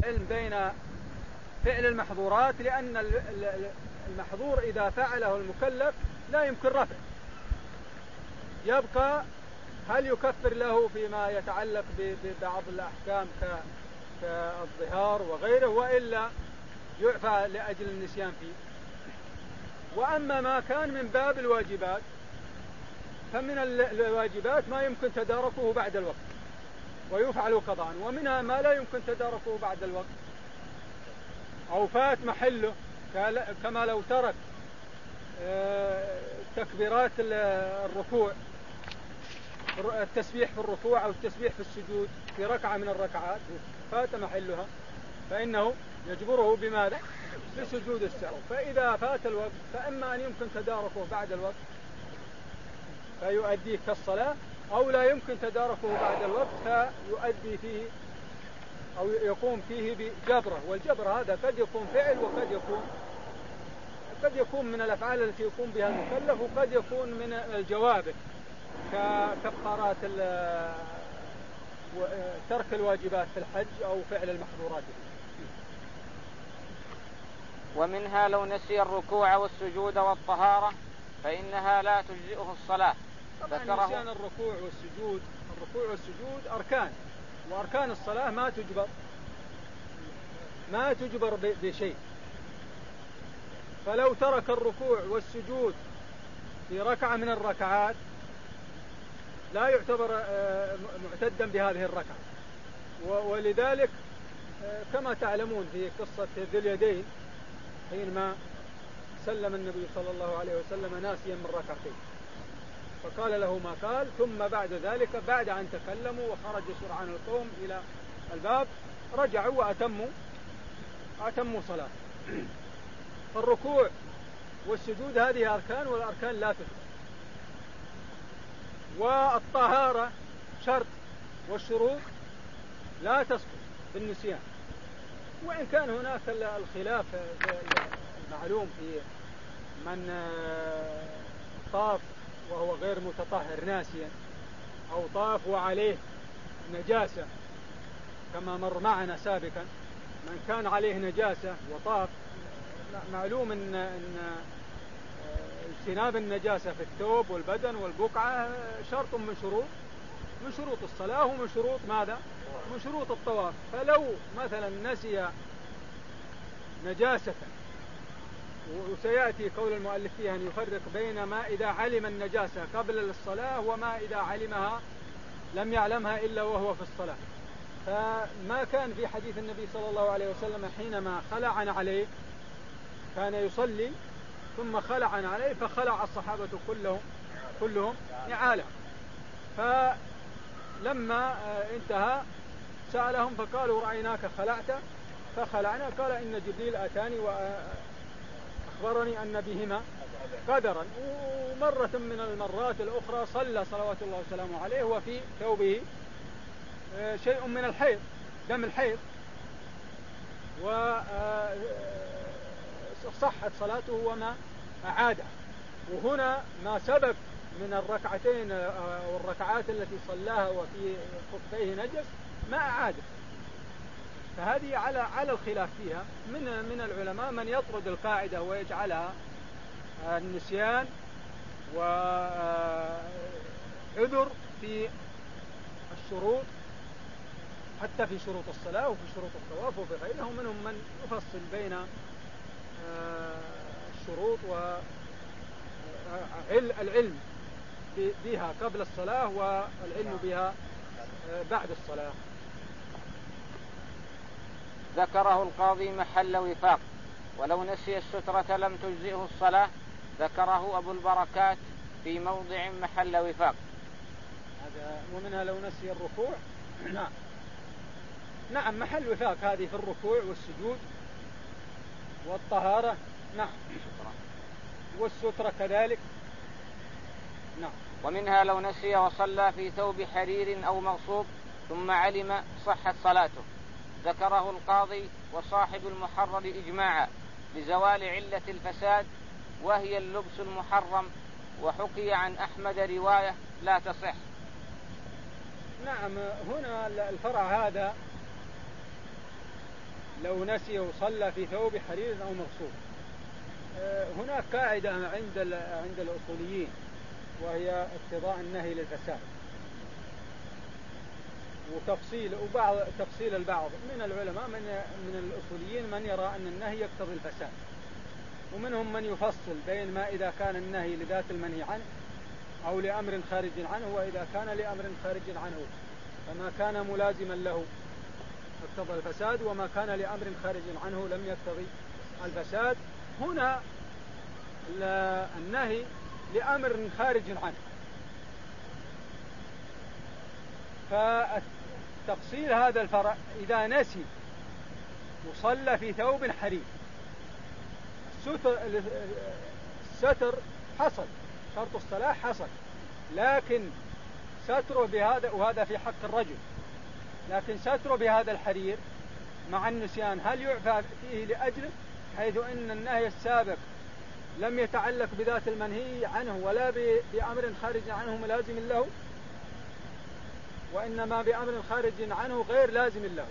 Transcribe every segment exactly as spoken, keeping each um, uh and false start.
العلم بين فعل المحظورات، لأن المحظور إذا فعله المكلف لا يمكن رفع، يبقى هل يكفر له فيما يتعلق ببعض الأحكام كالظهار وغيره، وإلا يعفى لأجل النسيان فيه. وأما ما كان من باب الواجبات فمن الواجبات ما يمكن تداركه بعد الوقت ويفعل قضاء، ومنها ما لا يمكن تداركه بعد الوقت أو فات محله، كما لو ترك تكبيرات الركوع، التسبيح في الركوع أو التسبيح في السجود في ركعة من الركعات فات محلها، فإنه يجبره بماذا؟ بسجود السهو. فإذا فات الوقت فإما أن يمكن تداركه بعد الوقت فيؤديه كالصلاة، أو لا يمكن تداركه بعد الوقت فيؤدي فيه أو يقوم فيه بجبره. والجبر هذا قد يكون فعل وقد يكون قد يكون من الأفعال التي يقوم بها المكلف، وقد يكون من الجوابه ككفارات ترك الواجبات في الحج أو فعل المحظورات. ومنها لو نسي الركوع والسجود والطهارة فإنها لا تجزئه الصلاة. طبعا نسيان الركوع والسجود، الركوع والسجود أركان، وأركان الصلاة ما تجبر ما تجبر بشيء، فلو ترك الركوع والسجود في ركعة من الركعات لا يعتبر معتدا بهذه الركعة. ولذلك كما تعلمون في قصة ذي اليدين حينما سلم النبي صلى الله عليه وسلم ناسيا من ركعتين فقال له ما قال، ثم بعد ذلك بعد أن تكلموا وخرج سرعان القوم إلى الباب رجعوا وأتموا أتموا صلاة. فالركوع والسجود هذه أركان، والأركان لا تجب. والطهارة شرط والشروط لا تسقط بالنسيان، وإن كان هناك الخلاف المعلوم في من طاف وهو غير متطهر ناسيا، أو طاف وعليه نجاسة كما مر معنا سابقا، من كان عليه نجاسة وطاف، معلوم أن, أن اجتناب النجاسة في الثوب والبدن والبقعة شرط من شروط من شروط الصلاة ومن شروط ماذا؟ من شروط الطواف. فلو مثلا نسي نجاسة، وسيأتي قول المؤلف فيها أن يفرق بين ما إذا علم النجاسة قبل الصلاة وما إذا علمها لم يعلمها إلا وهو في الصلاة. فما كان في حديث النبي صلى الله عليه وسلم حينما خلعن عليه كان يصلي ثم خلعن عليه فخلع الصحابة كلهم كلهم نعاله، فلما انتهى سألهم فقالوا رأيناك خلعت فخلعنا، قال إن جبريل أتاني وأخبرني أن بهما قدرا. ومرة من المرات الأخرى صلى صلوات الله وسلامه عليه وفي ثوبه شيء من الحيض، دم الحيض، وصحت صلاته وما أعادها. وهنا ما سبق من الركعتين والركعات التي صلاها وفي خفيه نجس ما أعاده. فهذه على على الخلاف فيها من من العلماء من يطرد القاعدة ويجعلها النسيان وعذر في الشروط، حتى في شروط الصلاة وفي شروط الطواف وفي غيرها. ومنهم من يفصل بين الشروط والعلم بها قبل الصلاة والعلم بها بعد الصلاة. ذكره القاضي محل وفاق. ولو نسي السترة لم تجزئه الصلاة، ذكره أبو البركات في موضع محل وفاق. هذا ومنها لو نسي الركوع. نعم نعم محل وفاق هذه في الركوع والسجود والطهارة. نعم والسترة كذلك. نعم. ومنها لو نسي وصلى في ثوب حرير أو مغصوب ثم علم صحت صلاته، ذكره القاضي وصاحب المحرر إجماعا لزوال علة الفساد وهي اللبس المحرم، وحكي عن أحمد رواية لا تصح. نعم هنا الفرع هذا لو نسي وصلى في ثوب حرير أو مغصوب. هناك قاعدة عند عند الأصوليين وهي اقتضاء النهي للفساد، وتفصيل وبعض تفصيل البعض من العلماء من من الأصوليين من يرى أن النهي يقتضي الفساد، ومنهم من يفصل بين ما إذا كان النهي لذات المنهي عنه أو لأمر خارج عنه، وإذا كان لأمر خارج عنه فما كان ملازما له اقتضى الفساد، وما كان لأمر خارج عنه لم يقتضي الفساد. هنا النهي لأمر خارج عنه، فتفصيل هذا الفرع إذا نسي وصلى في ثوب حرير، الستر حصل، شرط الصلاة حصل، لكن ستره بهذا، وهذا في حق الرجل، لكن ستره بهذا الحرير مع النسيان هل يعفى فيه لأجله، حيث أن النهي السابق لم يتعلق بذات المنهي عنه ولا بأمر خارج عنه ملازم له، وإنما بأمر خارج عنه غير لازم له.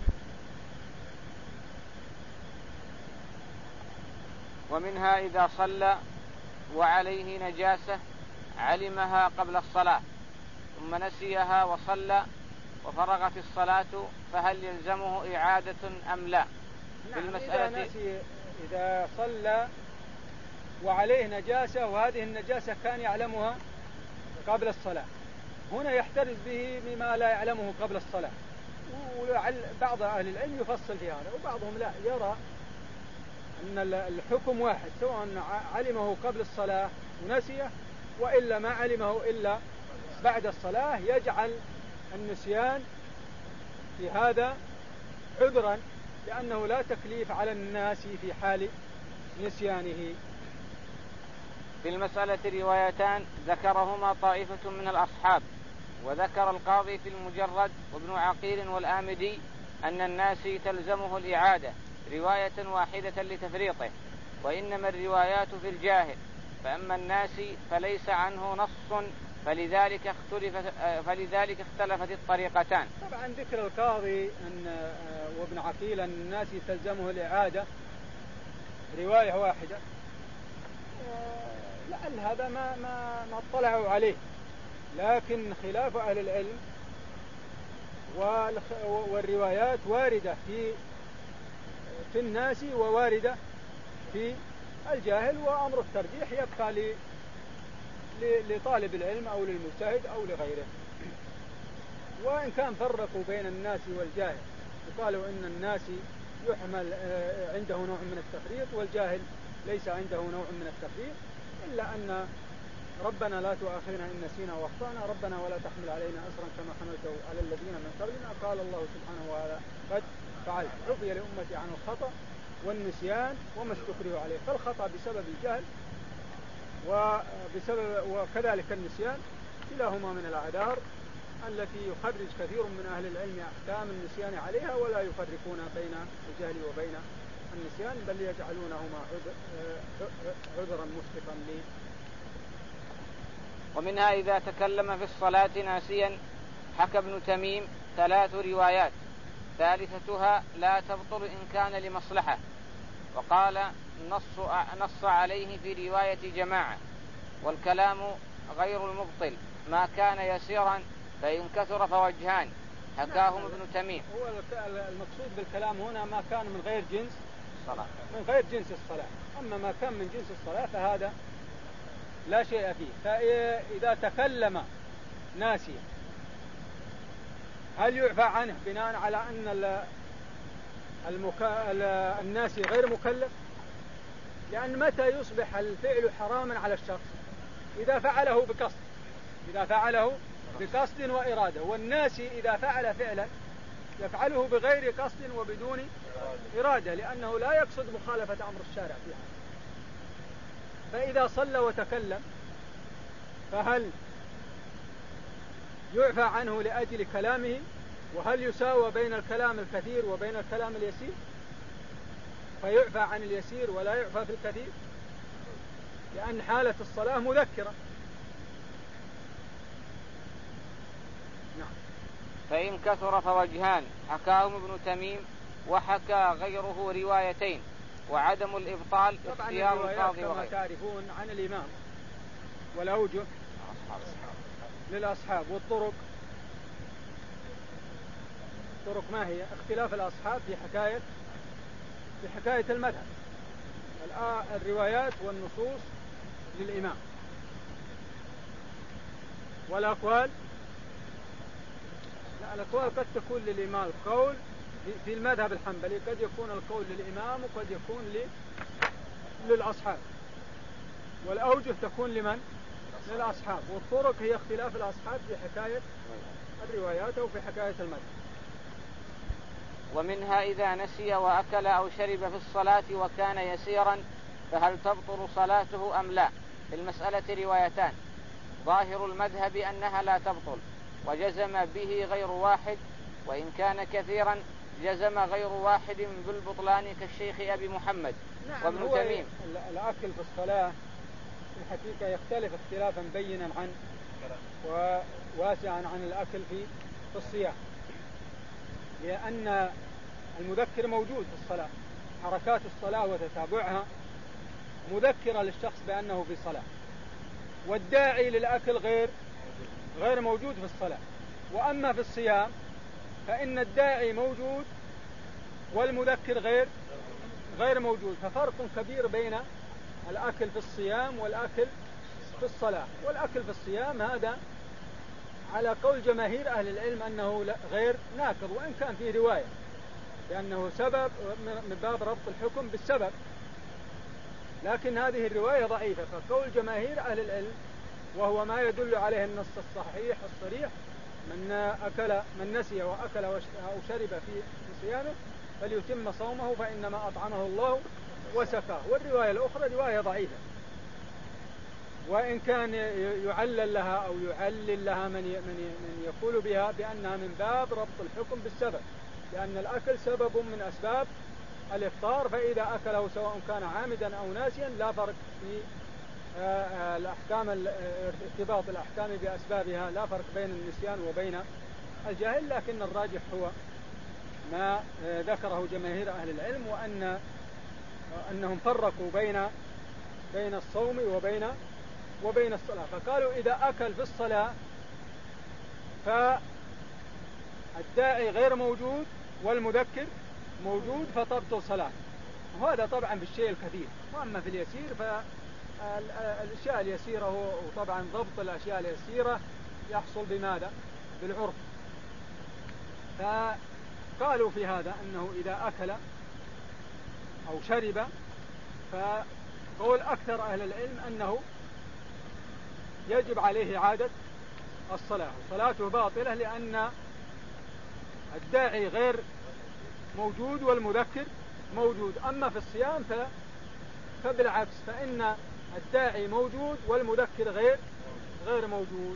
ومنها إذا صلى وعليه نجاسة علمها قبل الصلاة ثم نسيها وصلى وفرغت الصلاة فهل يلزمه إعادة أم لا؟ نعم، إذا, نسي إذا صلى وعليه نجاسة وهذه النجاسة كان يعلمها قبل الصلاة، هنا يحترز به مما لا يعلمه قبل الصلاة، وبعض أهل العلم يفصل في هذا، وبعضهم لا، يرى أن الحكم واحد سواء علمه قبل الصلاة ونسيه وإلا ما علمه إلا بعد الصلاة، يجعل النسيان في هذا عذرا، لأنه لا تكليف على الناس في حال نسيانه. في المسألة روايتان ذكرهما طائفة من الأصحاب، وذكر القاضي في المجرد وابن عقيل والآمدي أن الناس تلزمه الإعادة رواية واحدة لتفريطه، وإنما الروايات في الجاهل، فأما الناس فليس عنه نص، فلذلك اختلفت فلذلك اختلفت الطريقتان. طبعا ذكر القاضي أن وابن عقيل أن الناس تلزمه الإعادة رواية واحدة، لعل هذا ما ما ما اطلعوا عليه، لكن خلاف أهل العلم والروايات واردة في في الناس وواردة في الجاهل، وأمر الترجيح يبقى ل لطالب العلم أو للمجتهد أو لغيره. وإن كان فرقوا بين الناس والجاهل وقالوا إن الناس يحمل عنده نوع من التفريط والجاهل ليس عنده نوع من التفريط، إلا أن ربنا لا تؤاخذنا إن نسينا واخطأنا، ربنا ولا تحمل علينا أسرا كما حملته على الذين من قبلنا، قال الله سبحانه وتعالى قد فعلت، عفي لأمتي عن الخطأ والنسيان وما استكرهوا عليه، فالخطأ بسبب الجهل وبسبب وكذلك النسيان كلاهما من الأعذار التي يخرج كثير من أهل العلم أحكام النسيان عليها، ولا يفرقون بين الجهل وبين النسيان، بل يجعلونهما عذرا مسقطا لي. ومنها إذا تكلم في الصلاة ناسيا حكى ابن تميم ثلاث روايات، ثالثتها لا تبطل إن كان لمصلحة، وقال نص, نص عليه في رواية جماعة، والكلام غير المبطل ما كان يسيرا فإن كثر فوجهان، حكاهم ابن تميم. هو المقصود بالكلام هنا ما كان من غير جنس الصلاة، من غير جنس الصلاة، أما ما كان من جنس الصلاة فهذا لا شيء فيه. فإذا تكلم ناسيا هل يعفى عنه بناء على أن المكا... الناسي غير مكلف؟ لأن متى يصبح الفعل حراما على الشخص؟ إذا فعله بقصد، إذا فعله بقصد وإرادة، والناسي إذا فعل فعلا يفعله بغير قصد وبدون إرادة، لأنه لا يقصد مخالفة أمر الشارع فيها. فإذا صلى وتكلم فهل يعفى عنه لأجل كلامه؟ وهل يساوى بين الكلام الكثير وبين الكلام اليسير؟ فيعفى عن اليسير ولا يعفى في الكثير، لأن حالة الصلاة مذكرة. نعم. فإن كثر فوجهان، حكاهم ابن تميم وحكى غيره روايتين، وعدم الإبطال اختيار القاضي كما تعرفون عن الإمام، والأوجه للأصحاب، والطرق طرق ما هي اختلاف الأصحاب في حكاية في حكاية المذهب. الروايات والنصوص للإمام، والأقوال لا الأقوال قد تكون للإمام. القول في المذهب الحنبلي قد يكون القول للإمام وقد يكون للأصحاب، والأوجه تكون لمن؟ للأصحاب. والطرق هي اختلاف الأصحاب في حكاية الروايات أو في حكاية المذهب. ومنها إذا نسي وأكل أو شرب في الصلاة وكان يسيرا فهل تبطل صلاته أم لا؟ في المسألة روايتان، ظاهر المذهب أنها لا تبطل، وجزم به غير واحد، وإن كان كثيرا جزم غير واحد بالبطلان كالشيخ أبي محمد. نعم وابن هو تميم. الأكل في الصلاة في الحقيقة يختلف اختلافا بينا عن وواسعا عن الأكل في في الصيام، لأن المذكر موجود في الصلاة، حركات الصلاة وتتابعها مذكرة للشخص بأنه في صلاة، والداعي للأكل غير غير موجود في الصلاة. وأما في الصيام فإن الداعي موجود والمذكر غير غير موجود، ففرق كبير بين الأكل في الصيام والأكل في الصلاة. والأكل في الصيام هذا على قول جماهير أهل العلم أنه غير ناقض، وإن كان فيه رواية لأنه سبب من باب ربط الحكم بالسبب، لكن هذه الرواية ضعيفة. فقول جماهير أهل العلم وهو ما يدل عليه النص الصحيح الصريح، من أكل من نسي وأكل أو شرب في صيامه فليتم صومه فإنما أطعمه الله وسقاه. والرواية الأخرى رواية ضعيفة، وإن كان يعلل لها أو يعلل لها من من يقول بها بأنها من باب ربط الحكم بالسبب، لأن الأكل سبب من أسباب الإفطار، فإذا أكله سواء كان عامدا أو ناسيا لا فرق في الأحكام، ارتباط الأحكام بأسبابها لا فرق بين النسيان وبين الجاهل. لكن الراجح هو ما ذكره جماهير أهل العلم، وأن أنهم فرقوا بين بين الصوم وبين وبين الصلاة. فقالوا إذا أكل في الصلاة فالداعي غير موجود والمذكر موجود فتبطل صلاة، وهذا طبعا في الشيء الكثير. وأما في اليسير فالأشياء اليسيرة وطبعا ضبط الأشياء اليسيرة يحصل بماذا؟ بالعرف. فقالوا في هذا أنه إذا أكل أو شرب فقول أكثر أهل العلم أنه يجب عليه إعادة الصلاة، صلاته باطلة لأن الداعي غير موجود والمذكر موجود. أما في الصيام فبالعكس، فإن الداعي موجود والمذكر غير غير موجود.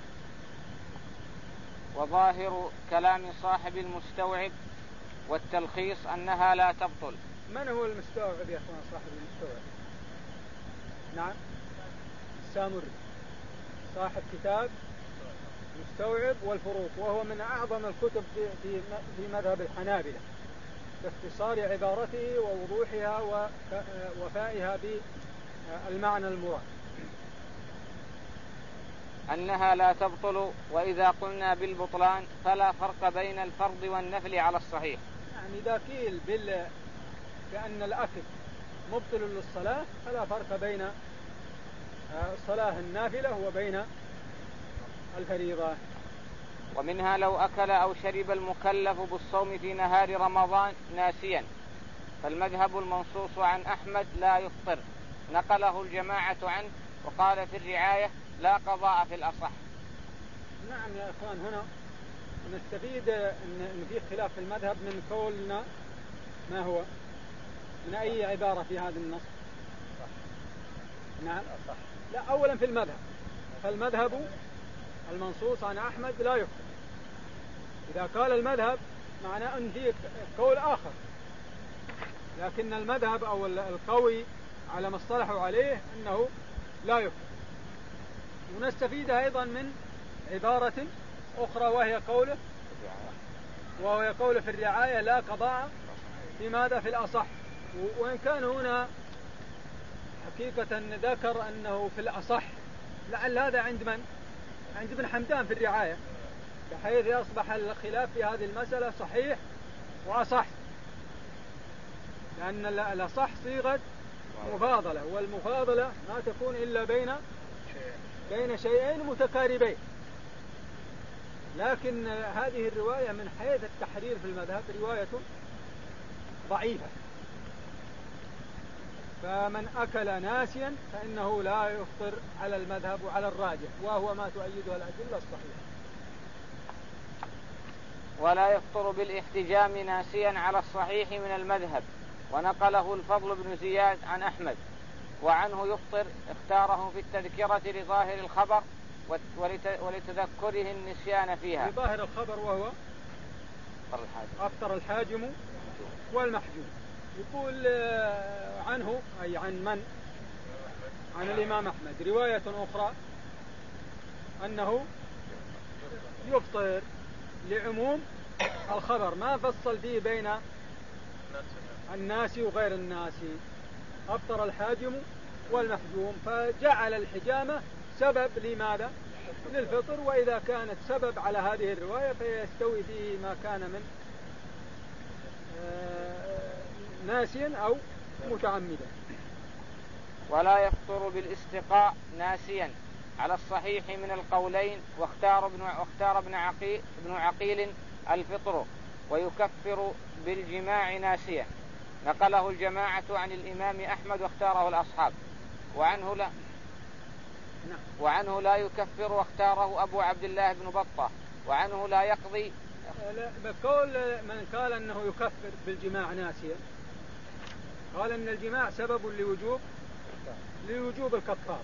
وظاهر كلام صاحب المستوعب والتلخيص أنها لا تبطل. من هو المستوعب يا أخوان؟ صاحب المستوعب نعم السامري، صاحب كتاب مستوعب والفروق، وهو من أعظم الكتب في في مذهب الحنابلة باختصار عبارته ووضوحها ووفائها بالمعنى المراد. أنها لا تبطل، وإذا قلنا بالبطلان فلا فرق بين الفرض والنفل على الصحيح. يعني إذا قيل بال... بأن الأكل مبطل للصلاة فلا فرق بين الصلاة النافلة وبين الفريضة. ومنها لو أكل أو شرب المكلف بالصوم في نهار رمضان ناسيا، فالمذهب المنصوص عن أحمد لا يفطر، نقله الجماعة عنه، وقال في الرعاية لا قضاء في الأصح. نعم يا أخوان، هنا نستفيد أن في خلاف في المذهب من قولنا ما هو من أي عبارة في هذا النص. نعم صح. لا، أولا في المذهب، فالمذهب المنصوص عن أحمد لا يفطر. إذا قال المذهب معناه أن في قول آخر، لكن المذهب أو القوي على ما اصطلحوا عليه أنه لا يفطر. ونستفيد أيضا من عبارة أخرى وهي قوله وهي قوله في الرعاية لا قضاء في ماذا؟ في الأصح. وإن كان هنا حقيقة ذكر أنه في الأصح، لعل هذا عند من؟ عند ابن حمدان في الرعاية، بحيث يصبح الخلاف في هذه المسألة صحيح وأصح، لأن الأصح صيغة مفاضلة، والمفاضلة ما تكون إلا بين بين شيئين متقاربين. لكن هذه الرواية من حيث التحرير في المذهب رواية ضعيفة، فمن أكل ناسيا فإنه لا يفطر على المذهب وعلى الراجح، وهو ما تؤيده الأدلة الصحيحة. ولا يفطر بالاحتجام ناسيا على الصحيح من المذهب، ونقله الفضل بن زياد عن أحمد. وعنه يفطر اختاره في التذكرة لظاهر الخبر ولتذكره النسيان فيها. لظاهر الخبر وهو أفطر الحاجم والمحجوم. يقول عنه أي عن من؟ عن الإمام أحمد رواية أخرى أنه يفطر لعموم الخبر، ما فصل فيه بين الناس وغير الناس. أفطر الحاجم والمحجوم، فجعل الحجامة سبب لماذا؟ للفطر، وإذا كانت سبب على هذه الرواية فيستوي فيه ما كان من ناسيا أو متعمدا. ولا يفطر بالاستقاء ناسيا على الصحيح من القولين، واختار ابن واختار ابن عقيل ابن عقيل الفطر، ويكفر بالجماع ناسيا. نقله الجماعة عن الإمام أحمد واختاره الأصحاب. وعنه لا وعنه لا يكفر، واختاره أبو عبد الله بن بطة. وعنه لا يقضي. بقول من قال أنه يكفر بالجماع ناسيا قال أن الجماع سبب لوجوب لوجوب الكفارة.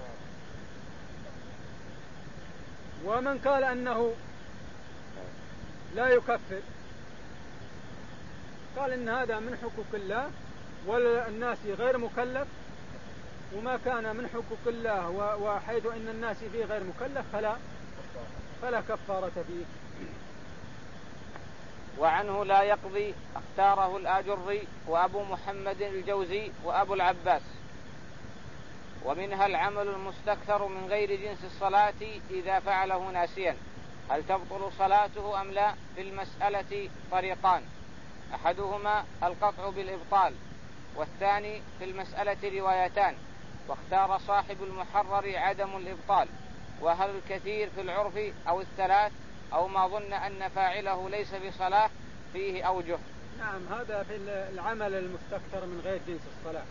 ومن قال أنه لا يكفر قال إن هذا من حقوق الله، والناس غير مكلف، وما كان من حقوق الله وحيث أن الناس فيه غير مكلف فلا فلا كفارة فيه. وعنه لا يقضي اختاره الآجري وأبو محمد الجوزي وأبو العباس. ومنها العمل المستكثر من غير جنس الصلاة إذا فعله ناسيا، هل تبطل صلاته أم لا؟ في المسألة طريقان، أحدهما القطع بالإبطال، والثاني في المسألة روايتان، واختار صاحب المحرر عدم الإبطال. وهل الكثير في العرف أو الثلاث أو ما ظن أن فاعله ليس بصلاة فيه أوجه. نعم، هذا في العمل المستكثر من غير جنس الصلاة،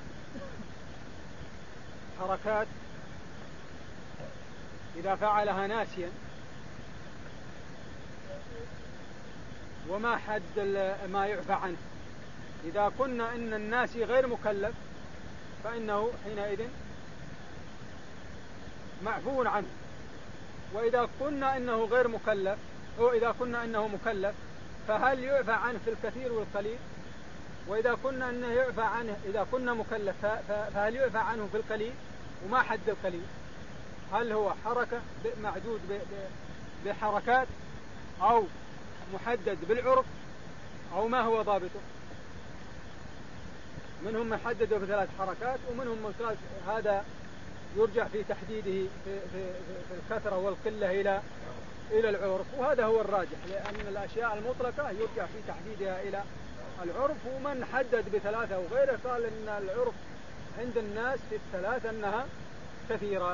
حركات إذا فعلها ناسيا وما حد ما يعفى عنه. إذا كنا إن الناس غير مكلف فإنه حينئذ معفو عنه، وإذا كنا إنه غير مكلف أو إذا كنا إنه مكلف فهل يعفى عنه في الكثير والقليل؟ وإذا كنا إنه يعفى عنه إذا كنا مكلف فهل يعفى عنه في القليل؟ وما حد القليل؟ هل هو حركة معدود بحركات أو محدد بالعرف أو ما هو ضابطه؟ منهم من حدده بثلاث حركات، ومنهم من قال هذا يرجع في تحديده في, في, في الكثرة والقلة إلى إلى العرف، وهذا هو الراجح، لأن الأشياء المطلقة يرجع في تحديدها إلى العرف. ومن حدد بثلاثة وغيره قال إن العرف عند الناس في الثلاثة أنها كثيرة.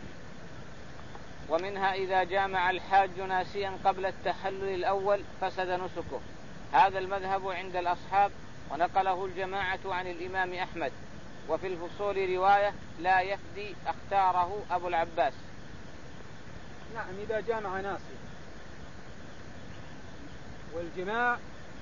ومنها إذا جامع الحاج ناسيا قبل التحلل الأول فسد نسكه، هذا المذهب عند الأصحاب، ونقله الجماعة عن الإمام أحمد. وفي الفصول رواية لا يفدي اختاره أبو العباس. نعم، إذا جامع ناسيا، والجماع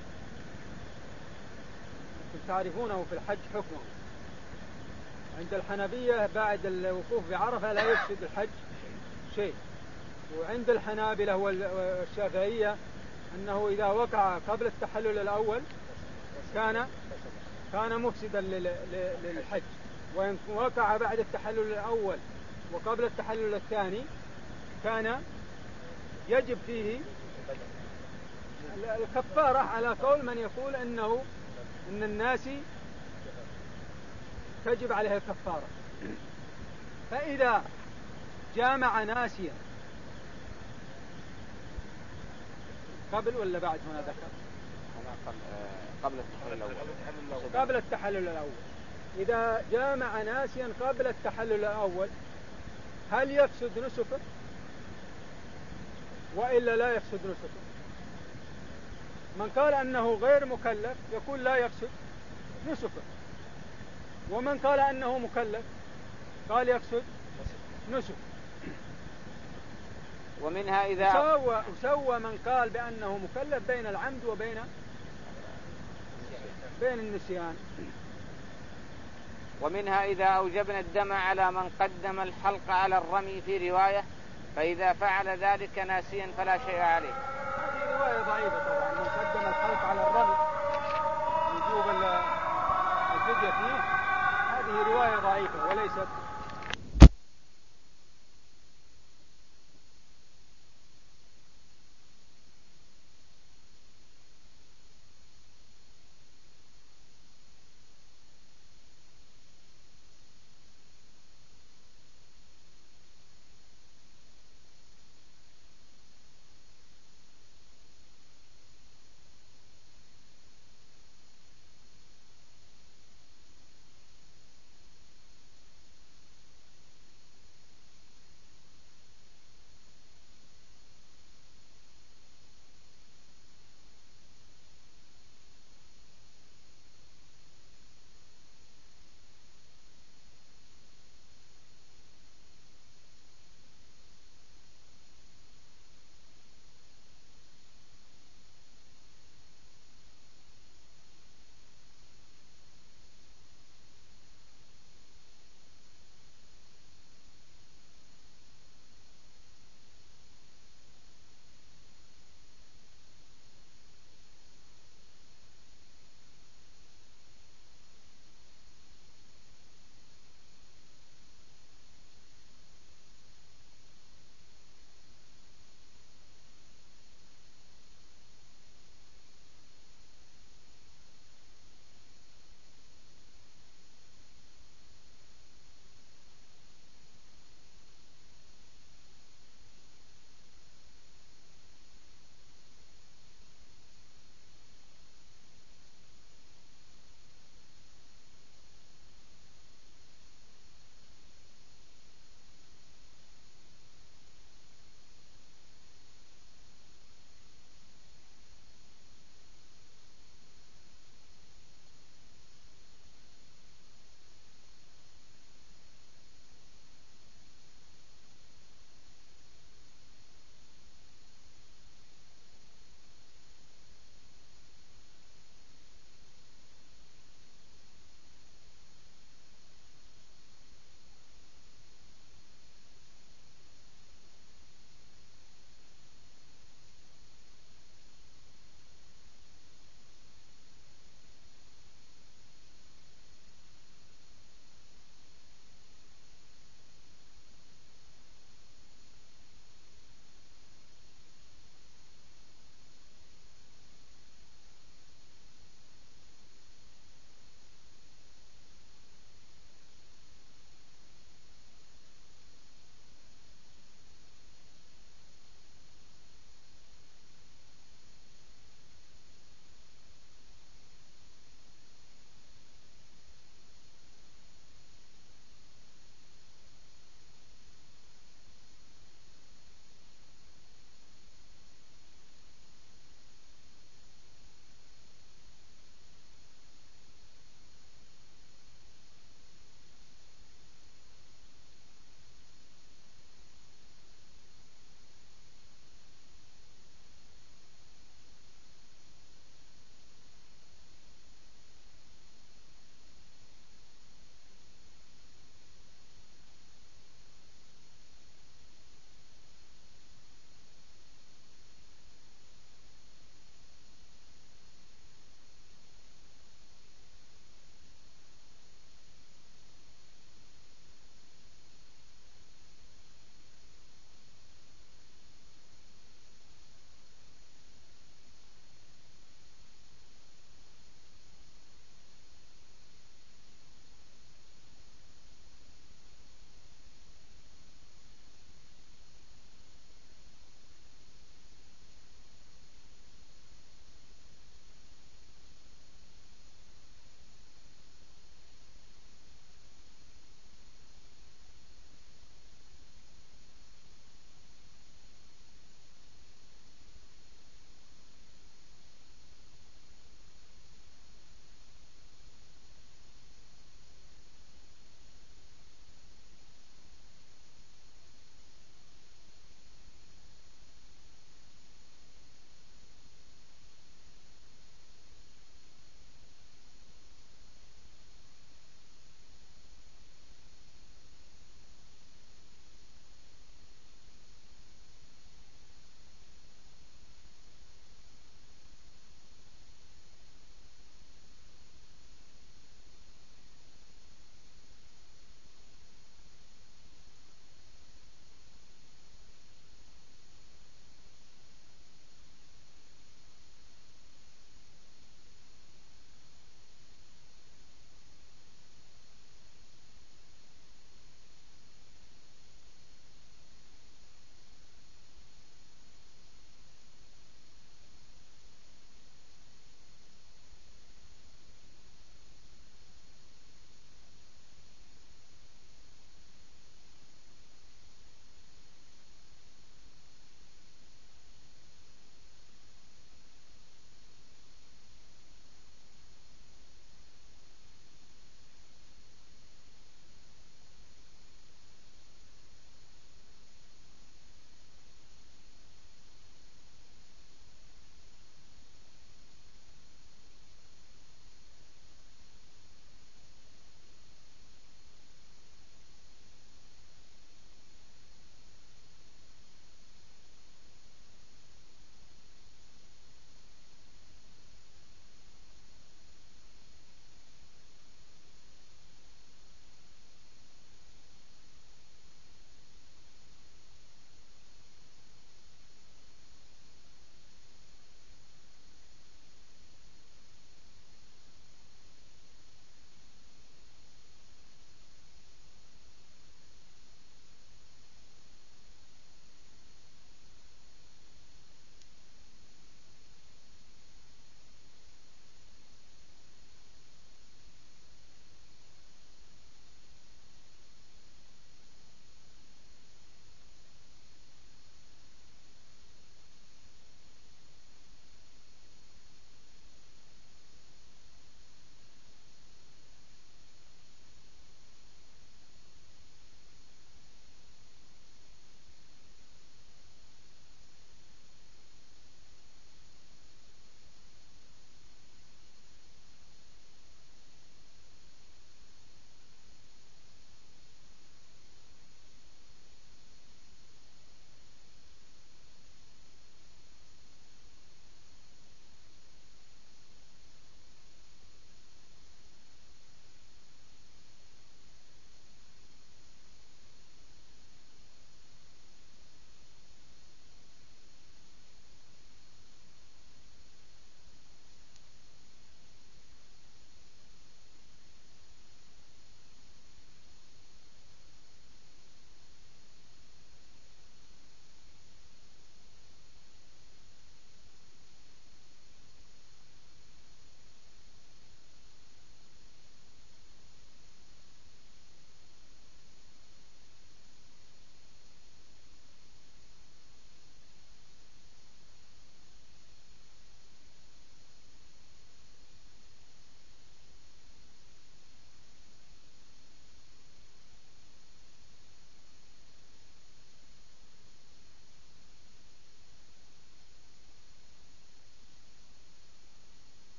تعرفونه في الحج حكمه عند الحنفية بعد الوقوف بعرفة لا يفسد الحج شيء، وعند الحنابلة والشافعية أنه إذا وقع قبل التحلل الأول كان كان مفسدا للحج، وإن وقع بعد التحلل الأول وقبل التحلل الثاني كان يجب فيه الكفارة، على قول من يقول أنه إن الناس تجب عليه الكفارة. فإذا جامع ناسيا قبل ولا بعد هنا ذكر؟ قبل التحلل الأول. قبل التحلل الأول. إذا جامع ناسيا قبل التحلل الأول هل يفسد نسكه وإلا لا يفسد نسكه؟ من قال أنه غير مكلف يقول لا يفسد نسكه، ومن قال أنه مكلف قال يفسد نسكه. ومنها إذا وسوى, وسوى من قال بأنه مكلف بين العمد وبين بين النسيان. ومنها إذا أوجبنا الدم على من قدم الحلق على الرمي في رواية، فإذا فعل ذلك ناسيا فلا شيء عليه. هذه رواية ضعيفة طبعا، من قدم الحلق على الرمي وجوب الفدية فيه، هذه رواية ضعيفة وليست